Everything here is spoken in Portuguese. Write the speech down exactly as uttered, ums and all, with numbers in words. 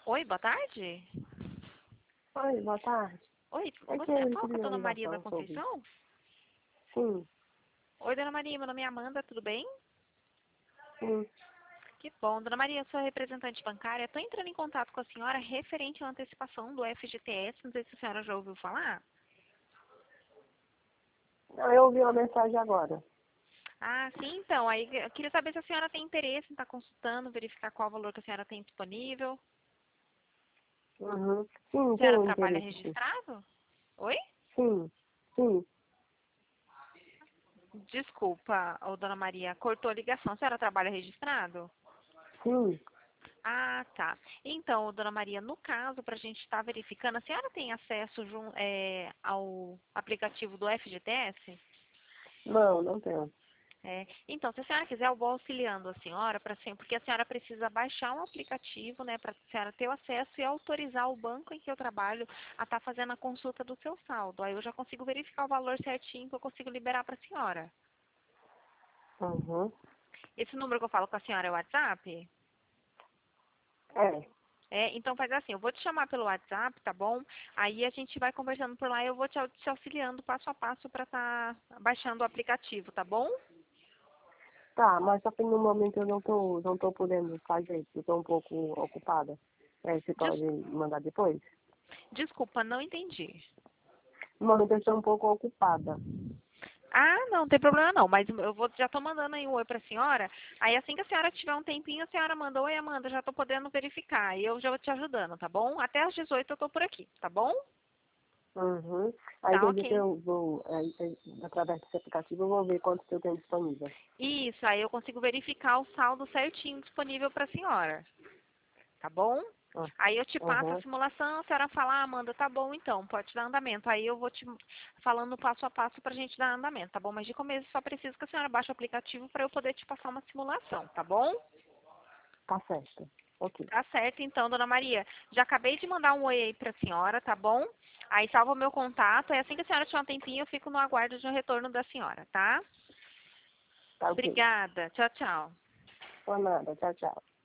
Oi, boa tarde. Oi, boa tarde. Oi, É que você eu fala com a recebi uma dona Maria da ligação sobre... Conceição? Sim, Oi, dona Maria, meu nome é Amanda, tudo bem? sim. Que bom. Dona Maria, eu sou representante bancária. Estou entrando em contato com a senhora referente à antecipação do F G T S. Não sei se a senhora já ouviu falar. Não, eu ouvi uma mensagem agora. Ah, sim, então. Aí eu queria saber se a senhora tem interesse em estar consultando, verificar qual valor que a senhora tem disponível. Uhum. Sim, A senhora tenho trabalha interesse, sim. registrado? Oi? Sim, sim, Desculpa, ô, dona Maria, cortou a ligação. A senhora trabalha registrado? sim. Ah, tá. Então, dona Maria, no caso, para a gente estar verificando, a senhora tem acesso jun- é, ao aplicativo do F G T S? Não, não tenho. É, então, se a senhora quiser, eu vou auxiliando a senhora, pra, sen- porque a senhora precisa baixar um aplicativo, né, para a senhora ter o acesso e autorizar o banco em que eu trabalho a estar fazendo a consulta do seu saldo. Aí eu já consigo verificar o valor certinho que eu consigo liberar para a senhora. Uhum. Esse número que eu falo com a senhora é o WhatsApp? É, É, então faz assim, eu vou te chamar pelo WhatsApp, tá bom? Aí a gente vai conversando por lá e eu vou te, au- te auxiliando passo a passo para estar baixando o aplicativo, tá bom? tá, mas só que no momento eu não tô, não tô podendo fazer, eu tô um pouco ocupada. É, você Des- pode mandar depois? Desculpa, não entendi. No momento eu estou um pouco ocupada. Ah, não, não tem problema não, mas eu vou, já tô mandando aí um oi pra senhora. Aí assim que a senhora tiver um tempinho, a senhora manda, oi Amanda, já tô podendo verificar. Aí eu já vou te ajudando, tá bom? Até às dezoito eu tô por aqui, tá bom? Uhum. Aí Tá quer dizer que ok. eu vou, aí, aí, através desse aplicativo, eu vou ver quanto que eu tenho disponível. Isso, aí eu consigo verificar o saldo certinho disponível pra senhora, tá bom? Ah, Aí eu te passo a Uhum. simulação, a senhora fala, ah, Amanda, tá bom então, pode dar andamento. Aí eu vou te falando passo a passo pra gente dar andamento, tá bom? Mas de começo só preciso que a senhora baixe o aplicativo para eu poder te passar uma simulação, tá bom? Tá certo. Ok. Tá certo então, dona Maria. Já acabei de mandar um oi aí pra senhora, tá bom? Aí salva o meu contato, e assim que a senhora tiver um tempinho, eu fico no aguardo de um retorno da senhora, tá? Tá ok. Obrigada. Tchau, tchau. Por nada. Tchau, tchau.